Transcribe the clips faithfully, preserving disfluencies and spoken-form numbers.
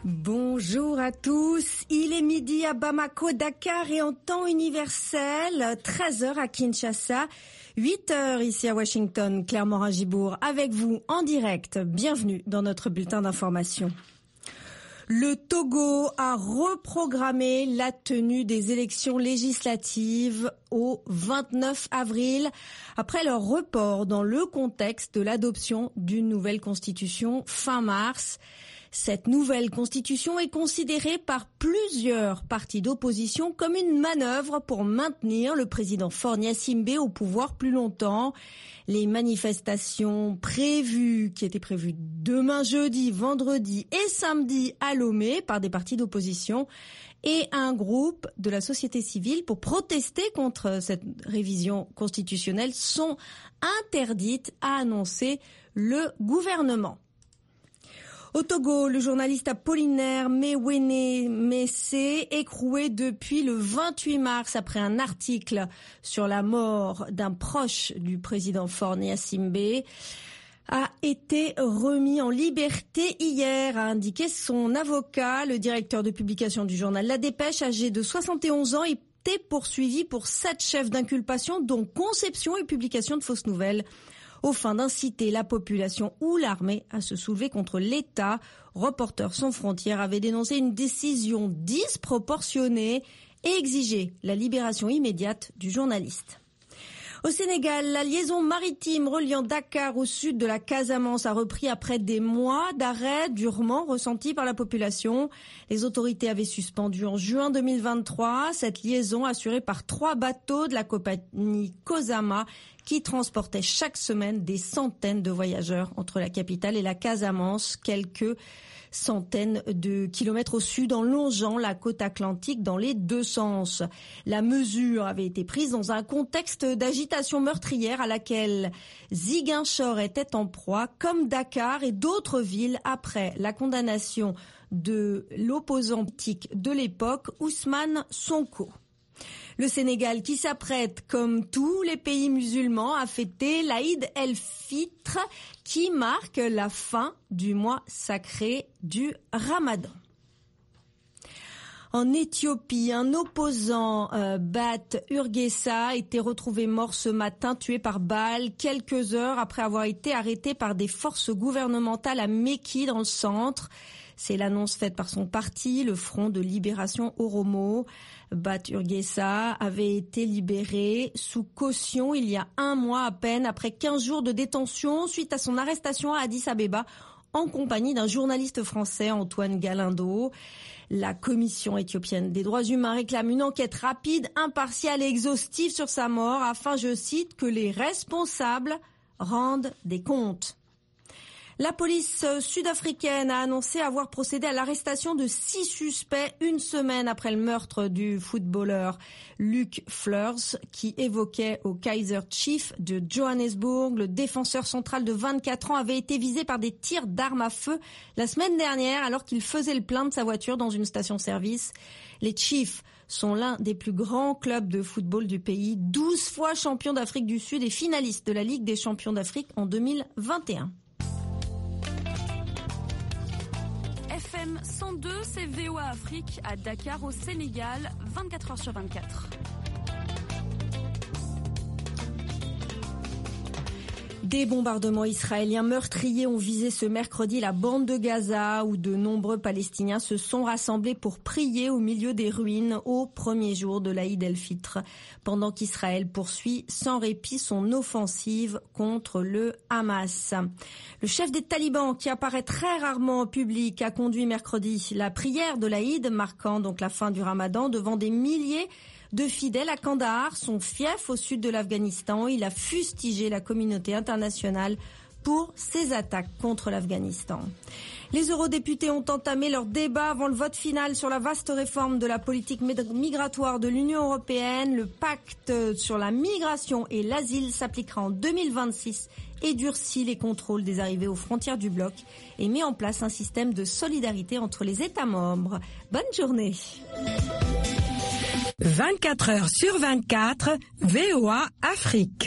Bonjour à tous, il est midi à Bamako, Dakar et en temps universel, treize heures à Kinshasa, huit heures ici à Washington, Claire Morin-Gibourg avec vous en direct. Bienvenue dans notre bulletin d'information. Le Togo a reprogrammé la tenue des élections législatives au vingt-neuf avril, après leur report dans le contexte de l'adoption d'une nouvelle constitution fin mars. Cette nouvelle constitution est considérée par plusieurs partis d'opposition comme une manœuvre pour maintenir le président Faure Gnassingbé au pouvoir plus longtemps. Les manifestations prévues, qui étaient prévues demain jeudi, vendredi et samedi à Lomé par des partis d'opposition et un groupe de la société civile pour protester contre cette révision constitutionnelle, sont interdites, a annoncé le gouvernement. Au Togo, le journaliste Apollinaire Mewene Messé, écroué depuis le vingt-huit mars après un article sur la mort d'un proche du président Faure Gnassingbé, a été remis en liberté hier, a indiqué son avocat. Le directeur de publication du journal La Dépêche, âgé de soixante et onze ans, était poursuivi pour sept chefs d'inculpation, dont conception et publication de fausses nouvelles, aux fins d'inciter la population ou l'armée à se soulever contre l'État. Reporters sans frontières avait dénoncé une décision disproportionnée et exigé la libération immédiate du journaliste. Au Sénégal, la liaison maritime reliant Dakar au sud de la Casamance a repris après des mois d'arrêt durement ressentis par la population. Les autorités avaient suspendu en juin deux mille vingt-trois cette liaison assurée par trois bateaux de la compagnie Cosama qui transportaient chaque semaine des centaines de voyageurs entre la capitale et la Casamance, quelques centaines de kilomètres au sud en longeant la côte atlantique dans les deux sens. La mesure avait été prise dans un contexte d'agitation meurtrière à laquelle Ziguinchor était en proie, comme Dakar et d'autres villes, après la condamnation de l'opposant politique de l'époque, Ousmane Sonko. Le Sénégal qui s'apprête, comme tous les pays musulmans, à fêter l'Aïd el-Fitr, qui marque la fin du mois sacré du Ramadan. En Éthiopie, un opposant, euh, Bat Urgesa, a été retrouvé mort ce matin, tué par balle, quelques heures après avoir été arrêté par des forces gouvernementales à Mekki, dans le centre. C'est l'annonce faite par son parti, le Front de Libération Oromo. Bat Urgesa avait été libéré sous caution il y a un mois à peine, après quinze jours de détention, suite à son arrestation à Addis Abeba, en compagnie d'un journaliste français, Antoine Galindo. La Commission éthiopienne des droits humains réclame une enquête rapide, impartiale et exhaustive sur sa mort, afin, je cite, que les responsables rendent des comptes. La police sud-africaine a annoncé avoir procédé à l'arrestation de six suspects une semaine après le meurtre du footballeur Luc Fleurs, qui évoquait au Kaizer Chiefs de Johannesburg. Le défenseur central de vingt-quatre ans avait été visé par des tirs d'armes à feu la semaine dernière alors qu'il faisait le plein de sa voiture dans une station-service. Les Chiefs sont l'un des plus grands clubs de football du pays, douze fois champions d'Afrique du Sud et finalistes de la Ligue des champions d'Afrique en deux mille vingt et un. F M cent deux, c'est V O A Afrique à Dakar au Sénégal, vingt-quatre heures sur vingt-quatre. Des bombardements israéliens meurtriers ont visé ce mercredi la bande de Gaza, où de nombreux Palestiniens se sont rassemblés pour prier au milieu des ruines au premier jour de l'Aïd el-Fitr, pendant qu'Israël poursuit sans répit son offensive contre le Hamas. Le chef des talibans, qui apparaît très rarement en public, a conduit mercredi la prière de l'Aïd, marquant donc la fin du Ramadan, devant des milliers de fidèles à Kandahar, son fief au sud de l'Afghanistan. Il a fustigé la communauté internationale pour ses attaques contre l'Afghanistan. Les eurodéputés ont entamé leur débat avant le vote final sur la vaste réforme de la politique migratoire de l'Union européenne. Le pacte sur la migration et l'asile s'appliquera en deux mille vingt-six et durcit les contrôles des arrivées aux frontières du bloc et met en place un système de solidarité entre les États membres. Bonne journée. vingt-quatre heures sur vingt-quatre, V O A Afrique.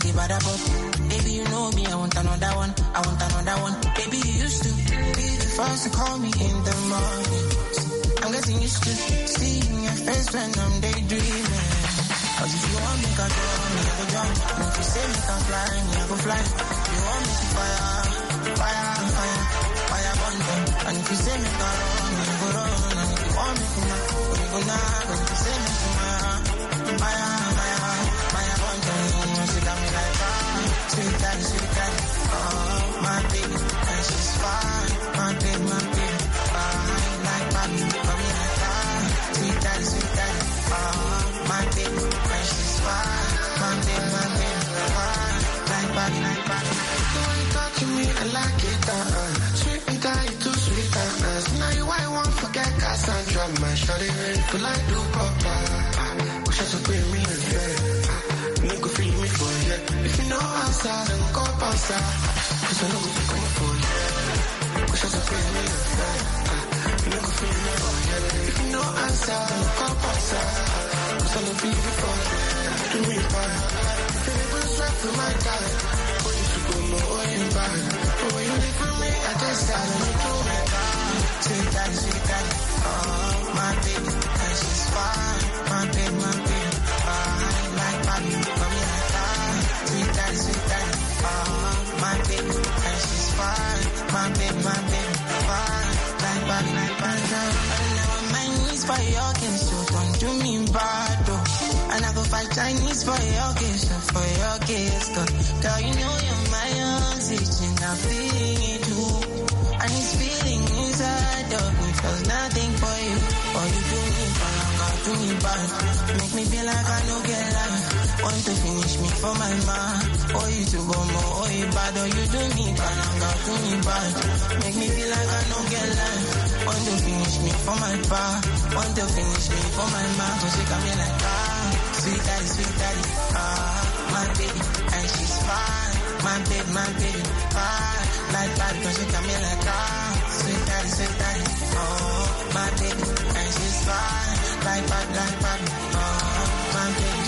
the bad about. Baby, you know me, I want another one, I want another one. Baby, you used to be the first to call me in the morning. I'm getting used to seeing your face when I'm daydreaming. Cause if you want me, I go, me, I go jump. And if you say me can fly, me, I go fly. You want me to fire, fire, fire, fire, burn them. And if you say me can run, me, I go run. And if you want me to knock, me, go knock. And if you say me to fire, fire, fire, fire, burn them. She got me like, ah, sweet daddy, sweet daddy. Oh, my baby, and she's fine. My baby, my baby, fine. Like Bobby, got me like, ah, sweet daddy, sweet daddy. Oh, my baby, and she's fine. My baby, my baby, fine. Like Bobby, like Bobby. The way you talk to me, I like it, uh-uh. Sweet me down, you too sweet, uh-uh. So now you I won't forget Cassandra, my shawty. But like do papa, wish I should pay me in bed. You could feel me for you. If you know outside, then go outside. Cause I know what you're going for, yeah. Wish I should pay me in bed. You could feel me for you. If you know outside, then go outside. Cause I know feel me for you. Do me fine. Feel it was right for my guy. When you should go more in bad. But when you leave for me, I just sat and you do me down. Sweet daddy, sweet daddy. Oh, my baby, and she's fine. My baby, my baby, fine. Like Bobby, got me like that. Sweet daddy, sweet daddy. Oh, my baby, and she's fine. My baby, my baby, fine. Like Bobby, like Bobby. I never mind knees for your kiss, so don't do me bad, though. And I go fight Chinese for your kiss, for your kiss, girl. Girl, you know you're my oxygen, I'm feeling it too. And it's feeling inside of me, feels nothing for you. All you do me for long, I'll do me bad. Make me feel like I don't get life. Want to finish me for my man. Oh, you to go more, oh, you bad. Oh, you do me for long, I'll do me bad. Make me feel like I don't get life. Want to finish me for my bar. Want to finish me for my man. Cause she got me like, ah, sweet daddy, sweet daddy. Ah, my baby, and she's fine. My baby, my baby, fine. Like Bobby, cause she got me like, ah, sweet daddy, sweet daddy. Oh, my baby, and she's fine. Like Bobby, like Bobby. Oh, my baby.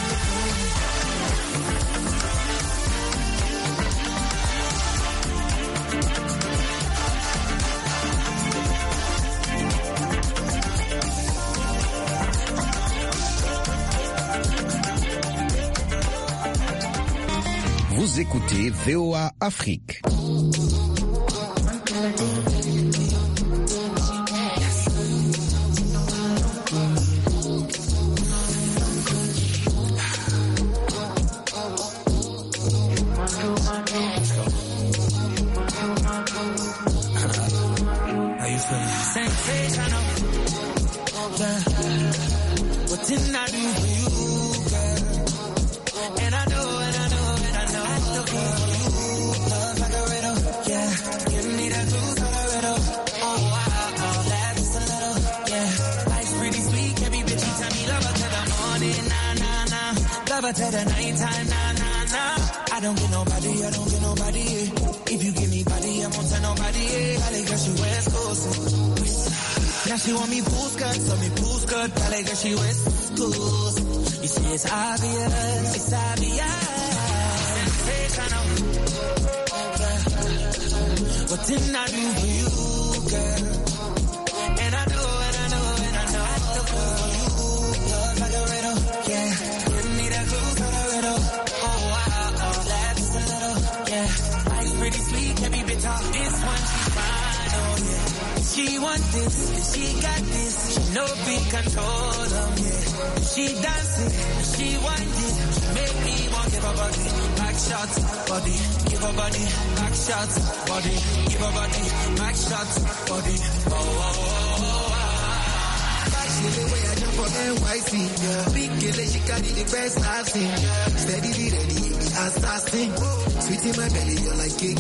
Vous écoutez V O A Afrique. What didn't I do for you, girl? And I know, and I know, and I know I still care for you. Love like a riddle, yeah. Give me that clues like a riddle. Oh, wow, oh, laugh just a little, yeah. Life's pretty sweet, can't be bitchy, tell me love her till the morning, nah, nah, nah. Love her till the nighttime, nah, nah, nah. I don't get nobody, I don't get nobody, yeah. If you give me body, I won't tell nobody, yeah. I like girl, she wears clothes. Now she want me pool skirt, so me pool skirt. I like her, she wears schools. You see, it's obvious, it's obvious. Sensational. What didn't I do for you, girl? And I know, and I know, and I know I still fall for you. Love like a riddle, yeah. Give me that clue for the riddle. Oh, wow, oh, that's a little, yeah. Life's pretty sweet, can be bitter. This one, she's fine, oh, yeah. She want this, she got this. She no big control, um, yeah. She dancing, she want it. She make me want give her body, back shots, body, give her body, back shots, body, give her body, back shots, body. Oh, oh, oh, oh, oh. Back she the way I jump for N Y C, yeah. Big girl, she carry the best I've seen. Steady, ready, the assassin. Sweet in my belly, you're like cake